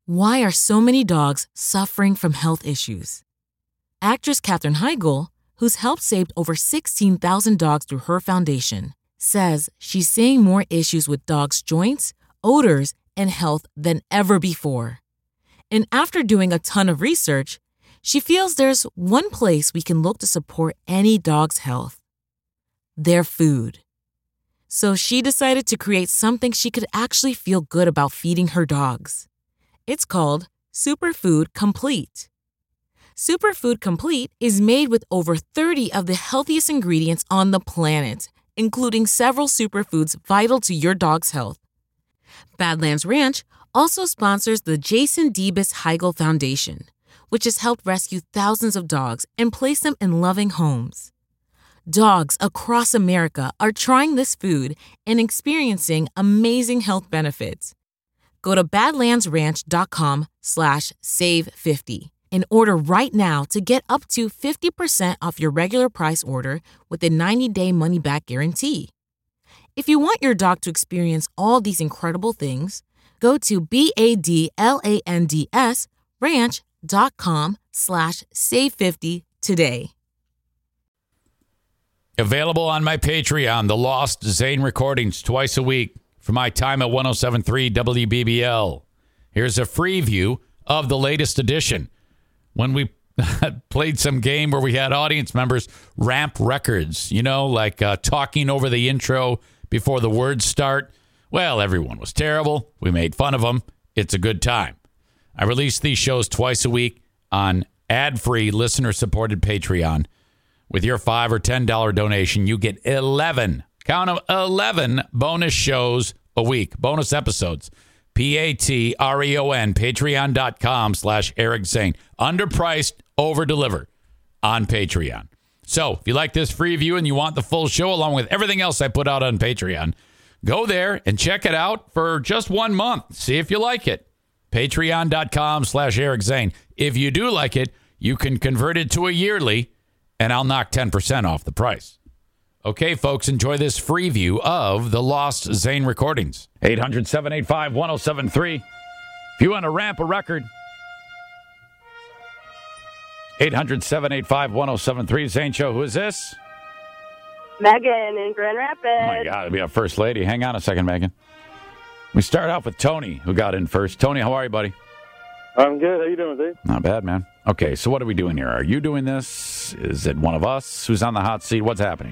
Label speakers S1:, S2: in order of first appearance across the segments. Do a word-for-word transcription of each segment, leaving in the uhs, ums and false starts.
S1: Why are so many dogs suffering from health issues? Actress Katherine Heigl, who's helped save over sixteen thousand dogs through her foundation, says she's seeing more issues with dogs' joints, odors, and health than ever before. And after doing a ton of research, she feels there's one place we can look to support any dog's health: their food. So she decided to create something she could actually feel good about feeding her dogs. It's called Superfood Complete. Superfood Complete is made with over thirty of the healthiest ingredients on the planet, including several superfoods vital to your dog's health. Badlands Ranch also sponsors the Jason Debus Heigl Foundation, which has helped rescue thousands of dogs and place them in loving homes. Dogs across America are trying this food and experiencing amazing health benefits. Go to badlandsranch.com slash save 50 and order right now to get up to fifty percent off your regular price order with a ninety-day money-back guarantee. If you want your dog to experience all these incredible things, go to B-A-D-L-A-N-D-S ranch.com slash save 50 today.
S2: Available on my Patreon, the Lost Zane recordings twice a week for my time at one oh seven point three W B B L. Here's a free view of the latest edition. When we played some game where we had audience members ramp records, you know, like uh, talking over the intro before the words start. Well, everyone was terrible. We made fun of them. It's a good time. I release these shows twice a week on ad-free, listener-supported Patreon. With your five dollars or ten dollars donation, you get eleven, count them, eleven bonus shows a week, bonus episodes. P-A-T-R-E-O-N, patreon.com slash Eric Zane. Underpriced, over-deliver on Patreon. So if you like this free view and you want the full show along with everything else I put out on Patreon, go there and check it out for just one month. See if you like it. Patreon.com slash Eric Zane. If you do like it, you can convert it to a yearly, and I'll knock ten percent off the price. Okay, folks, enjoy this free view of the Lost Zane recordings. eight hundred, seven eight five, one oh seven three. If you want to ramp a record, eight hundred, seven eight five, one oh seven three. Zane Show, who is this?
S3: Megan in Grand Rapids.
S2: Oh, my God, it'll be our first lady. Hang on a second, Megan. We start off with Tony, who got in first. Tony, how are you, buddy?
S4: I'm good. How you doing, Dave?
S2: Not bad, man. Okay, so what are we doing here? Are you doing this? Is it one of us? Who's on the hot seat? What's happening?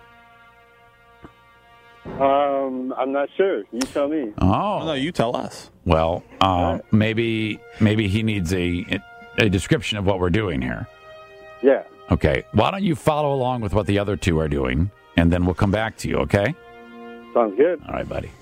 S4: Um, I'm not sure. You tell me.
S2: Oh.
S5: No, you tell us.
S2: Well, uh,
S4: right.
S2: maybe maybe he needs a a description of what we're doing here.
S4: Yeah.
S2: Okay. Why don't you follow along with what the other two are doing, and then we'll come back to you, okay?
S4: Sounds good.
S2: All right, buddy.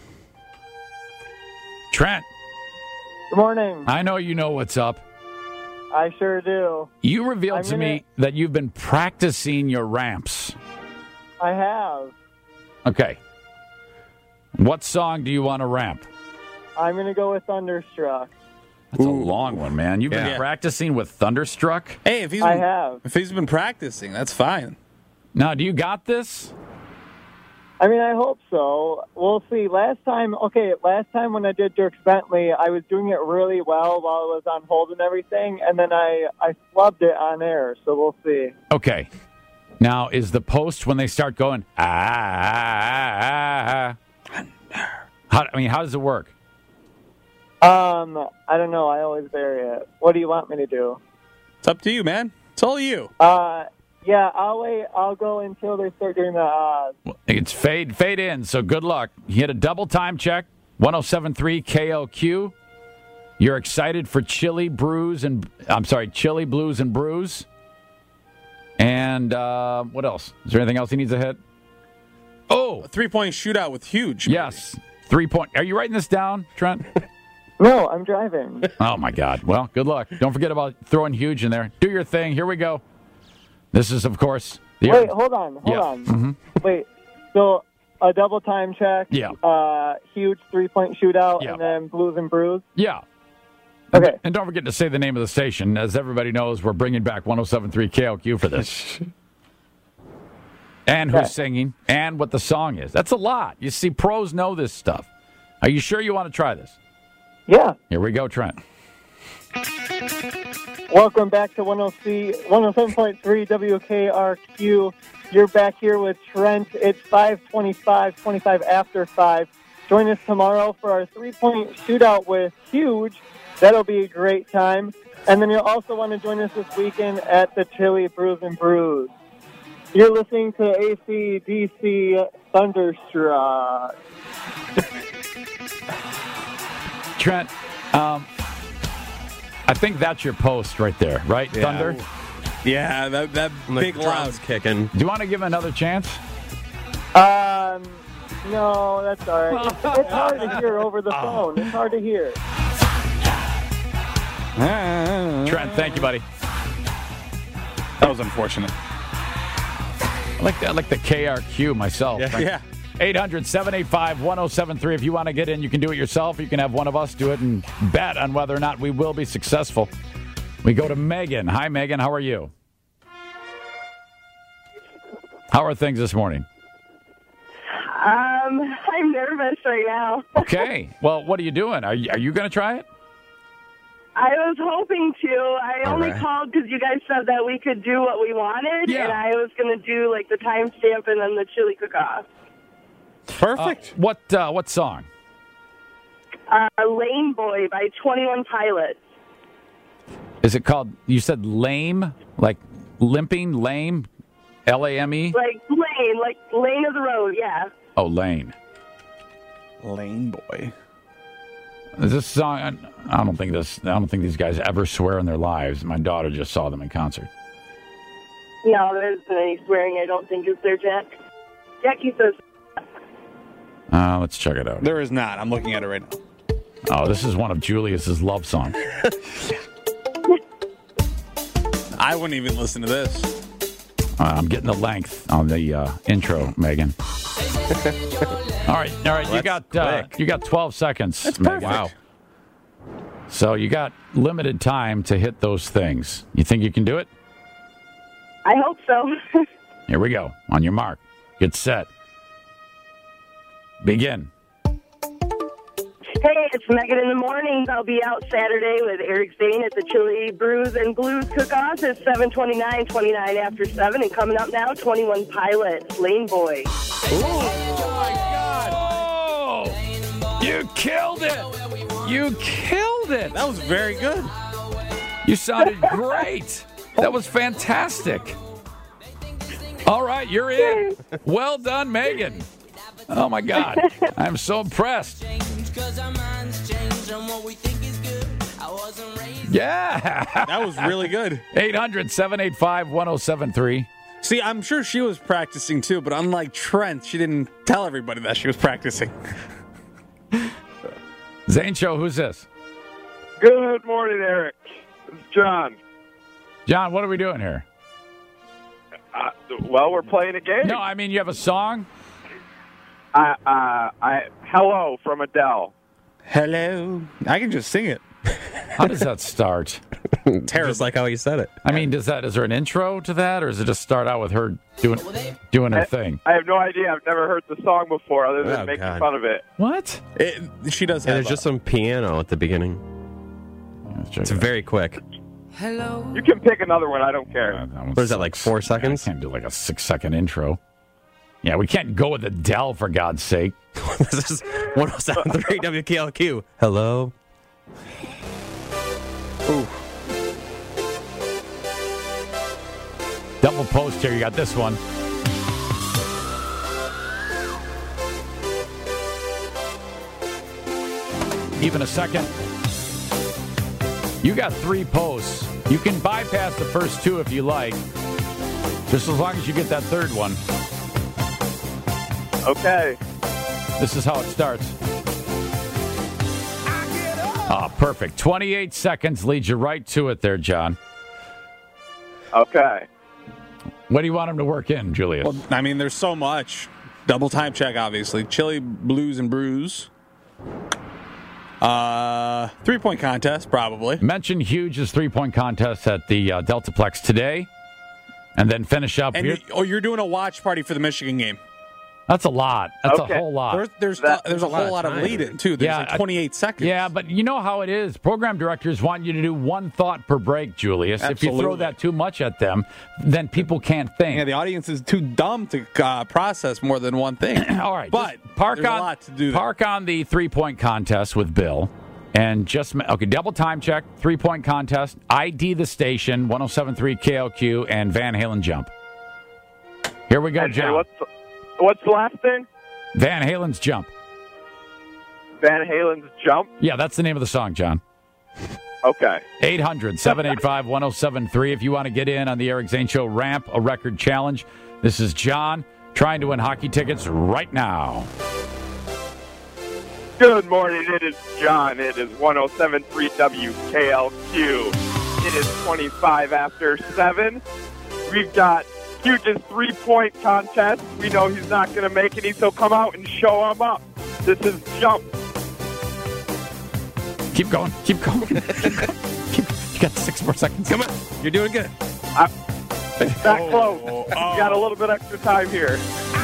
S2: Trent,
S6: Good morning.
S2: I know you know what's up.
S6: I sure do.
S2: You revealed
S6: I'm
S2: to
S6: gonna-
S2: me that you've been practicing your ramps.
S6: I have.
S2: Okay. What song do you want to ramp?
S6: I'm going to go with Thunderstruck.
S2: That's a long one, man. You've been
S5: Yeah.
S2: practicing with Thunderstruck?
S5: Hey, if he's
S6: I
S5: been,
S6: have.
S5: if he's been practicing, that's fine.
S2: Now, do you got this?
S6: I mean, I hope so. We'll see. Last time, okay, last time when I did Dirk Bentley, I was doing it really well while I was on hold and everything, and then I, I flubbed it on air, so we'll see.
S2: Okay. Now, is the post when they start going, ah, ah, ah, ah, how, I mean, how does it work?
S6: Um, I don't know. I always vary it. What do you want me to do?
S5: It's up to you, man. It's all you.
S6: Uh, yeah, I'll wait. I'll go until they start doing the uh,
S2: Well, it's fade fade in, so good luck. You hit a double time check, one oh seven point three K L Q. You're excited for Chili Brews and, I'm sorry, Chili Blues and Brews. And uh, what else? Is there anything else he needs to hit? Oh,
S5: A three-point shootout with Huge.
S2: yes. Three point. Are you writing this down, Trent?
S6: No, I'm driving.
S2: Oh, my God. Well, good luck. Don't forget about throwing Huge in there. Do your thing. Here we go. This is, of course, the
S6: Wait, hold on, hold
S2: Yeah.
S6: on.
S2: Mm-hmm.
S6: Wait, so a double time check,
S2: Yeah.
S6: uh, huge three-point shootout,
S2: Yeah.
S6: and then Blues and Brews?
S2: Yeah.
S6: Okay.
S2: And, and don't forget to say the name of the station. As everybody knows, we're bringing back one oh seven point three K L Q for this. And who's
S6: Okay.
S2: singing, and what the song is. That's a lot. You see, pros know this stuff. Are you sure you want to try this?
S6: Yeah.
S2: Here we go, Trent.
S6: Welcome back to one oh seven point three W K R Q. You're back here with Trent. It's five twenty-five, twenty-five after five. Join us tomorrow for our three-point shootout with Huge. That'll be a great time. And then you'll also want to join us this weekend at the Chili Brews and Brews. You're listening to A C D C Thunderstruck.
S2: Trent, um, I think that's your post right there, right?
S7: Yeah.
S2: Thunder?
S5: Yeah, that, that
S7: And the
S5: big loud.
S7: drums kicking.
S2: Do you want to give him another chance?
S6: Um, no, that's all right. It's, it's hard to hear over the phone. It's hard to hear.
S2: Trent, thank you, buddy.
S5: That was unfortunate.
S2: I like the, I like the K R Q myself.
S7: Yeah.
S2: Frank.
S5: Yeah.
S2: eight hundred, seven eight five, one oh seven three. If you want to get in, you can do it yourself. You can have one of us do it and bet on whether or not we will be successful. We go to Megan. Hi, Megan. How are you? How are things this morning?
S3: Um, I'm nervous right now.
S2: Okay. Well, what are you doing? Are you, are you going to try it?
S3: I was hoping to. I
S7: All
S3: only
S7: right.
S3: called because you guys said that we could do what we wanted,
S2: Yeah.
S3: and I was going to do like the timestamp and then the chili cook-off.
S5: Perfect.
S2: Uh, what uh, what song?
S3: Uh, Lane Boy by twenty-one Pilots.
S2: Is it called, you said lame? Like limping, lame? L A M E?
S3: Like lane, like lane of the road, yeah.
S2: Oh, lane.
S5: Lane Boy.
S2: Is this song? I I don't think this. I don't think these guys ever swear in their lives. My daughter just saw them in concert.
S3: No, there isn't any swearing, I don't think, is there, Jack? Jackie says,
S2: Uh, let's check it out.
S5: There is not. I'm looking at it right now.
S2: Oh, this is one of Julius's love songs.
S5: I wouldn't even listen to this.
S2: Uh, I'm getting the length on the uh, intro, Megan. all right, all right. You
S7: That's
S2: got uh,
S7: quick.
S2: you got twelve seconds.
S5: That's
S2: Megan.
S5: perfect.
S7: Wow.
S2: So you got limited time to hit those things. You think you can do it?
S3: I hope so.
S2: Here we go. On your mark, get set, begin.
S3: Hey, it's Megan in the mornings. I'll be out Saturday with Eric Zane at the Chili Brews and Blues Cook-Off at seven twenty-nine, twenty-nine after seven. And coming up now, twenty-one Pilots, Lane Boy.
S2: Oh, you killed it! You killed it!
S5: That was very good.
S2: You sounded great. That was fantastic. All right, you're in. Well done, Megan. Oh, my God. I'm so impressed. Yeah.
S5: That was really good.
S2: eight hundred, seven eight five, one oh seven three.
S5: See, I'm sure she was practicing too, but unlike Trent, she didn't tell everybody that she was practicing.
S2: Zane Show, who's this?
S4: Good morning, Eric. It's John.
S2: John, what are we doing here?
S4: Uh, well, we're playing a game.
S2: No, I mean, you have a song?
S4: I, uh, I, hello from Adele.
S5: Hello. I can just sing it.
S2: How does that start?
S7: Just like how he said it.
S2: I mean, does that is there an intro to that, or does it just start out with her doing doing her thing?
S4: I have no idea. I've never heard the song before other than
S7: Oh,
S4: making
S7: God.
S4: fun of it.
S2: What?
S5: it she does
S7: And
S5: have
S7: there's just some piano at the beginning.
S2: Let's check
S7: It's
S2: it out.
S7: very quick.
S4: You can pick another one. I don't care.
S2: Uh, that one
S7: What is that, like
S2: sucks.
S7: four
S2: Yeah,
S7: seconds?
S2: I can't do like a six second intro. Yeah, we can't go with Adele for God's sake.
S7: This is one oh seven point three W K L Q. Hello.
S2: Double post here. You got this one. Even a second. You got three posts. You can bypass the first two if you like, just as long as you get that third one.
S4: Okay.
S2: This is how it starts. Ah, perfect. twenty-eight seconds leads you right to it there, John.
S4: Okay.
S2: What do you want him to work in, Julius?
S5: Well, I mean, there's so much. Double time check, obviously. Chili, Blues, and Brews. Uh, three-point contest, probably.
S2: Mention Huge's three-point contest at the uh, Deltaplex today, and then finish up
S5: And
S2: here.
S5: you, oh, you're doing a watch party for the Michigan game.
S2: That's a lot. That's
S4: Okay.
S2: a whole lot.
S5: There's there's
S4: That-
S5: there's a
S7: a lot
S5: whole
S7: of
S5: lot of
S7: time.
S5: lead in too. There's
S2: Yeah,
S5: like
S2: I-
S5: twenty-eight seconds.
S2: Yeah, but you know how it is. Program directors want you to do one thought per break, Julius. If you throw
S5: Absolutely.
S2: that too much at them, then people can't think.
S5: Yeah, the audience is too dumb to uh, process more than one thing.
S2: All right,
S5: but
S2: just park
S5: there's
S2: on
S5: a lot to do there.
S2: park on the three point contest with Bill, and just ma- okay. Double time check, three point contest. I D the station, one oh seven point three K L Q, and Van Halen jump. Here we go,
S4: And,
S2: John.
S4: and what's the, what's the last thing?
S2: Van Halen's jump.
S4: Van Halen's Jump.
S2: Yeah, that's the name of the song, John.
S4: Okay.
S2: eight hundred, seven eight five, one oh seven three if you want to get in on the Eric Zane Show Ramp a Record Challenge. This is John trying to win hockey tickets right now.
S4: Good morning. It is John. It is one oh seven point three W K L Q. It is twenty-five after seven. We've got Huge's three-point contest. We know he's not going to make any, so come out and show him up. This is Jump.
S2: Keep going. Keep going. Keep going. Keep, you got six more seconds.
S7: Come on. You're doing good.
S4: It's that close. You got a little bit extra time here.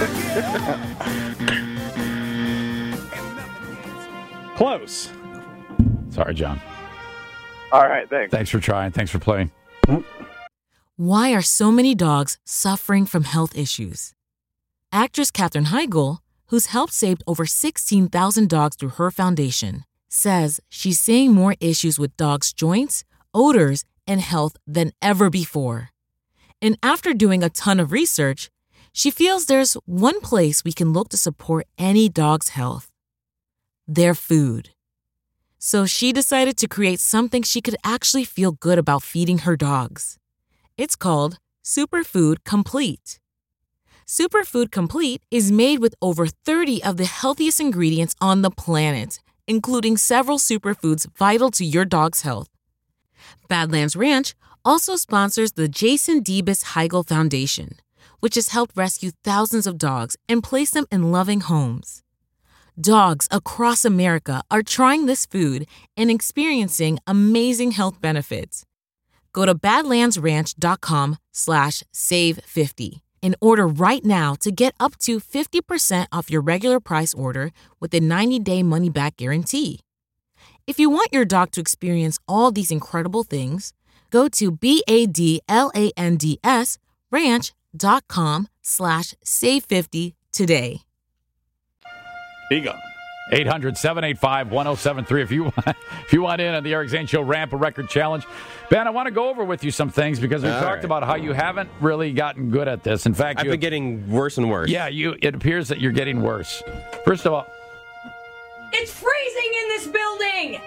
S5: Close.
S2: Sorry, John.
S4: All right, thanks.
S2: Thanks for trying. Thanks for playing.
S1: Why are so many dogs suffering from health issues? Actress Katherine Heigl, who's helped save over sixteen thousand dogs through her foundation, says she's seeing more issues with dogs' joints, odors, and health than ever before. And after doing a ton of research, she feels there's one place we can look to support any dog's health: their food. So she decided to create something she could actually feel good about feeding her dogs. It's called Superfood Complete. Superfood Complete is made with over thirty of the healthiest ingredients on the planet, including several superfoods vital to your dog's health. Badlands Ranch also sponsors the Jason Debus Heigl Foundation, which has helped rescue thousands of dogs and place them in loving homes. Dogs across America are trying this food and experiencing amazing health benefits. Go to badlandsranch.com slash save50. and order right now to get up to fifty percent off your regular price order with a ninety-day money-back guarantee. If you want your dog to experience all these incredible things, go to B-A-D-L-A-N-D-S ranch.com slash save 50 today.
S5: Here you go.
S2: eight hundred, seven eight five, one oh seven three if you want if you want in on the Eric Zane Show Ramp a Record Challenge. Ben, I want to go over with you some things because we
S7: All
S2: talked
S7: right.
S2: about how you haven't really gotten good at this. In fact,
S7: I've
S2: you,
S7: been getting worse and worse.
S2: yeah, you it appears that you're getting worse. First of all,
S8: It's freezing in this building!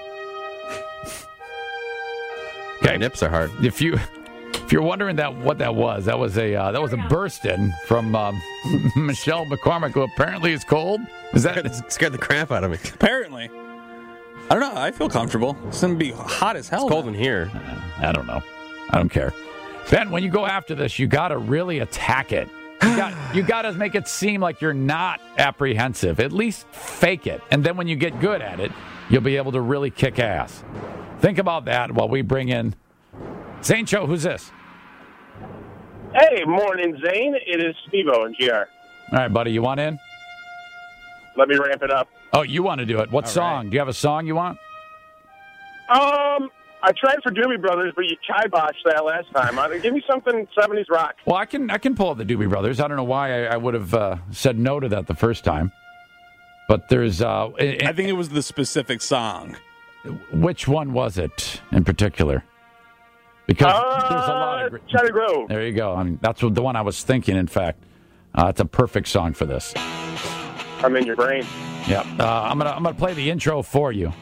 S7: My
S2: okay,
S7: nips are hard.
S2: if you if you're wondering that what that was, that was a uh, that was a burst in from um, Michelle McCormick, who apparently is cold. Is that
S7: It scared the crap out of me. It's
S5: Apparently. I don't know. I feel comfortable. It's going to be hot as hell.
S7: cold
S5: now.
S7: in here.
S2: I don't know. I don't care. Ben, when you go after this, you got to really attack it. You got you got to make it seem like you're not apprehensive. At least fake it. And then when you get good at it, you'll be able to really kick ass. Think about that while we bring in Zane Show. Who's this?
S9: Hey, morning, Zane. It is Steve-O and G R.
S2: All right, buddy. You want in?
S9: Let me ramp it up.
S2: Oh, you want to do it. What
S7: All
S2: song?
S7: right.
S2: Do you have a song you want?
S9: Um, I tried for Doobie Brothers, but you chai-botched that last time. Uh, Give me something seventies rock.
S2: Well, I can I can pull up the Doobie Brothers. I don't know why I, I would have uh, said no to that the first time. But there's... Uh,
S5: I think it was the specific song.
S2: which one was it in particular? Because
S9: Uh,
S2: there's a lot of...
S9: Cherry Grove.
S2: There you go. I mean, that's what, the one I was thinking, in fact. Uh, it's a perfect song for this.
S9: I'm in your brain.
S2: Yep. Uh, I'm gonna I'm gonna play the intro for you.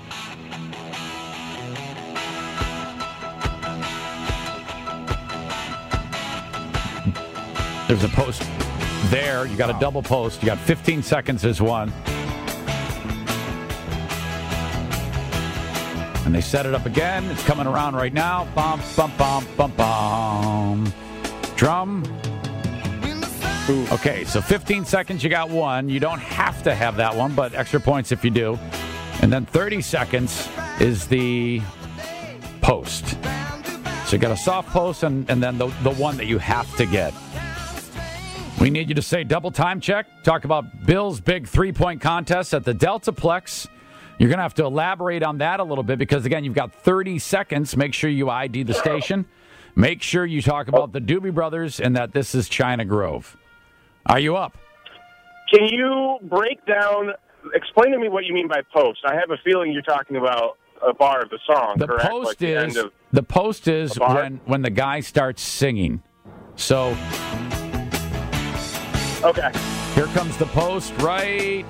S2: There's a post there. You got a double post. You got fifteen seconds as one. And they set it up again. It's coming around right now. Bum, bum, bum, bum, bum. Drum. Okay, so fifteen seconds, you got one. You don't have to have that one, but extra points if you do. And then thirty seconds is the post. So you got a soft post and, and then the, the one that you have to get. We need you to say double time check. Talk about Bill's big three-point contest at the Deltaplex. You're going to have to elaborate on that a little bit because, again, you've got thirty seconds. Make sure you I D the station. Make sure you talk about the Doobie Brothers and that this is China Grove. Are you up?
S9: Can you break down, explain to me what you mean by post? I have a feeling you're talking about a bar of the song,
S2: the
S9: correct?
S2: Post
S9: like the
S2: is,
S9: end of
S2: the post is
S9: a bar?
S2: when, when the guy starts singing. So,
S9: okay.
S2: Here comes the post right,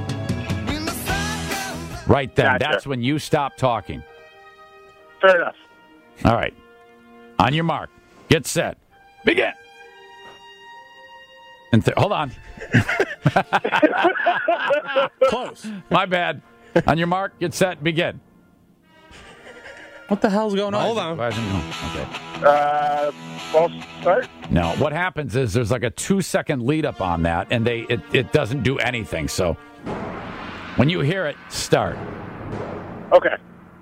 S2: right then.
S9: Gotcha.
S2: That's when you stop talking.
S9: Fair enough.
S2: All right. On your mark. Get set. Begin. And th- hold on.
S5: Close.
S2: My bad. On your mark. Get set. Begin.
S5: What the hell's going on?
S7: Hold on.
S2: Why isn't it- Okay.
S9: Uh, false start?
S2: No. What happens is there's like a two-second lead-up on that, and they it, it doesn't do anything. So when you hear it, start.
S9: Okay.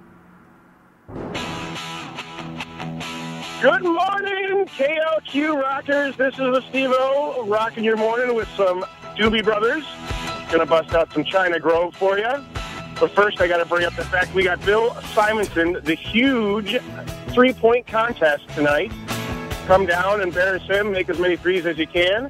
S9: Good morning, K L Q Rockers. This is the Steve-O rocking your morning with some Doobie Brothers. Gonna bust out some China Grove for you. But first, I got to bring up the fact we got Bill Simonson, the huge three-point contest tonight. Come down, embarrass him, make as many threes as you can,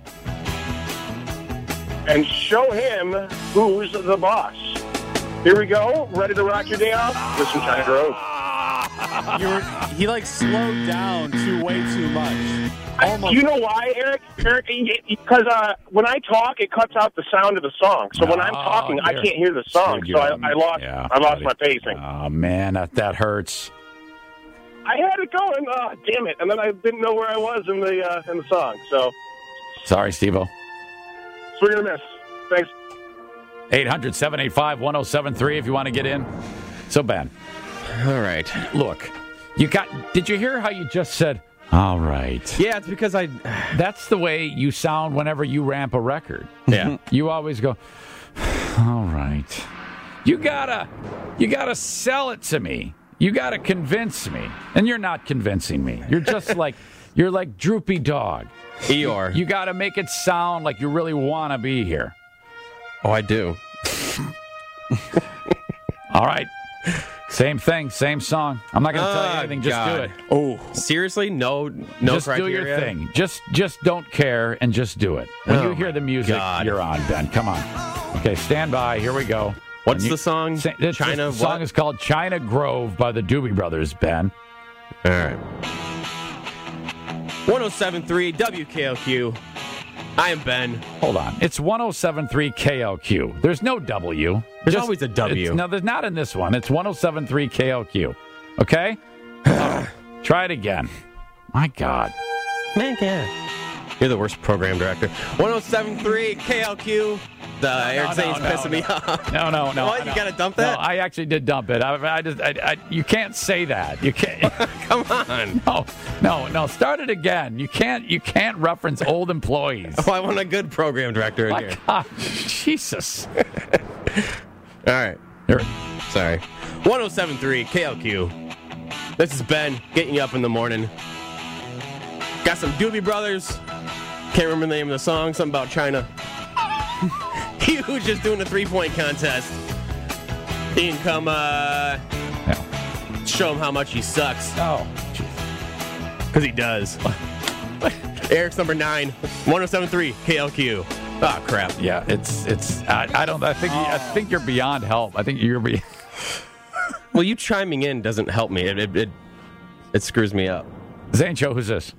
S9: and show him who's the boss. Here we go. Ready to rock your day off with some China Grove.
S5: You're, he like slowed down too way too much. Almost.
S9: You know why, Eric? Eric, because uh, when I talk, it cuts out the sound of the song. So when I'm
S2: Oh,
S9: talking, I
S2: dear.
S9: can't hear the song.
S2: Dude,
S9: So I,
S2: you're-
S9: I lost.
S2: yeah,
S9: I lost
S2: buddy.
S9: my pacing.
S2: Oh, man, that, that hurts.
S9: I had it going. Oh, damn it! And then I didn't know where I was in the uh, in the song. So
S2: Sorry, Steve-O.
S9: swing and a miss. Thanks.
S2: eight hundred, seven eight five, one oh seven three if you want to get in. So, Ben,
S7: All right.
S2: look, you got. Did you hear how you just said, all right?
S7: Yeah, it's because I.
S2: That's the way you sound whenever you ramp a record.
S7: Yeah.
S2: You always go, all right. You gotta, you gotta sell it to me. You gotta convince me. And you're not convincing me. You're just like, you're like Droopy Dog.
S7: Eeyore.
S2: You gotta make it sound like you really want to be here.
S7: Oh, I do.
S2: All right. Same thing, same song. I'm not going to tell you
S7: Oh,
S2: anything. Just
S7: God.
S2: do it.
S5: Oh,
S7: Seriously? No, no
S2: just
S7: criteria?
S2: do your thing. Just just don't care and just do it. When
S7: Oh,
S2: you hear the music,
S7: God.
S2: you're on, Ben. Come on. Okay, stand by. Here we go.
S7: What's
S2: And you-
S7: the song?
S2: Sa- it's-
S7: China
S2: The song
S7: what?
S2: is called China Grove by the Doobie Brothers, Ben.
S7: All right. one oh seven point three W K L Q. I am Ben.
S2: Hold on. It's one oh seven point three K L Q. There's no W.
S7: There's always a W.
S2: it's- No, there's not in this one. It's one oh seven point three K L Q. Okay? Oh, try it again. My God.
S7: Man, yeah. You're the worst program director. one oh seven point three K L Q. The Eric
S2: no,
S7: Zane's
S2: no,
S7: pissing
S2: no.
S7: me off.
S2: No, no, no.
S7: What?
S2: no.
S7: You got to dump that?
S2: No, I actually did dump it. I, I just, I, I, you can't say that. You can't.
S7: Come on.
S2: No, no, no. Start it again. You can't. You can't reference old employees.
S7: Oh, I want a good program director in
S2: My
S7: here.
S2: God, Jesus.
S7: All right.
S2: Here-
S7: Sorry. one oh seven point three K L Q. This is Ben getting you up in the morning. Got some Doobie Brothers. Can't remember the name of the song. Something about China. He was just doing a three-point contest. He can come uh,
S2: Yeah.
S7: show him how much he sucks.
S2: Oh,
S7: Because he does. Eric's number nine. one oh seven point three K L Q. Oh, crap.
S2: yeah. It's, it's. I, I don't. I think. You, I think you're beyond help. I think you're be.
S7: Well, you chiming in doesn't help me. It, it, it, it screws me up.
S2: Zane Show. Who's this?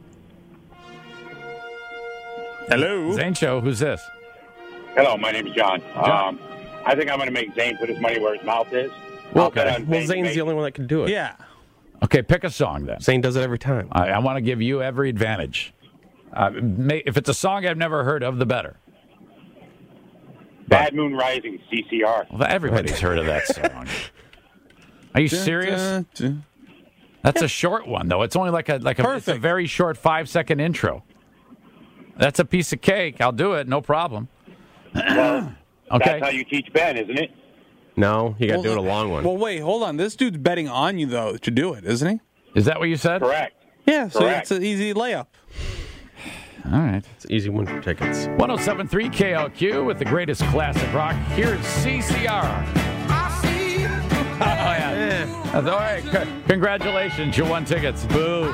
S5: hello.
S2: Zane Show. Who's this?
S10: Hello, my name is John.
S2: John.
S10: Um, I think I'm going to make Zane put his money where his mouth is.
S2: Well,
S10: I'll bet
S2: okay.
S10: on
S7: Well,
S10: Zane to
S7: Zane's
S10: make-
S7: the only one that can do it.
S5: Yeah.
S2: Okay, pick a song then.
S7: Zane does it every time.
S2: I, I want to give you every advantage. Uh, may, if it's a song I've never heard of, the better.
S10: Bad Moon Rising, C C R.
S2: Well, everybody's heard of that song. Are you serious?
S5: Dun, dun,
S2: That's a short one, though. It's only like a like a, it's a
S5: Perfect.
S2: very short five second intro. That's a piece of cake. I'll do it, no problem.
S10: Well,
S2: Okay.
S10: that's how you teach Ben, isn't it?
S7: No, you got to
S5: Well,
S7: do it a long one.
S5: Well, wait, hold on. This dude's betting on you, though, to do it, isn't he?
S2: Is that what you said?
S10: Correct.
S5: Yeah, so
S10: Correct.
S5: it's an easy layup.
S2: All right.
S7: It's an easy one for tickets.
S2: one oh seven point three K L Q with the greatest classic rock. Here's C C R. Oh, yeah. That's all right. C- congratulations. You won tickets. Boo.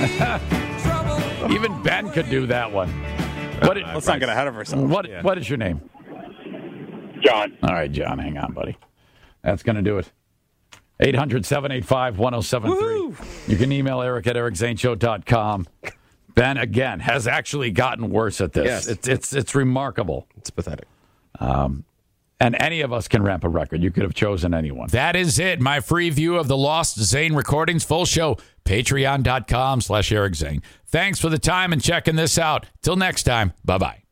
S2: Even Ben could do that one. What did,
S5: Let's not get ahead of ourselves.
S2: What,
S5: Yeah.
S2: what is your name?
S10: John.
S2: All right, John. Hang on, buddy. That's going to do it. eight hundred, seven eight five, one oh seven three. You can email Eric at eric zane show dot com. Ben, again, has actually gotten worse at this.
S7: Yes.
S2: It's, it's, it's remarkable.
S7: It's pathetic.
S2: Um, and any of us can ramp a record. You could have chosen anyone. That is it. My free view of the Lost Zane recordings. Full show. Patreon.com slash Eric Zane. Thanks for the time and checking this out. Till next time. Bye-bye.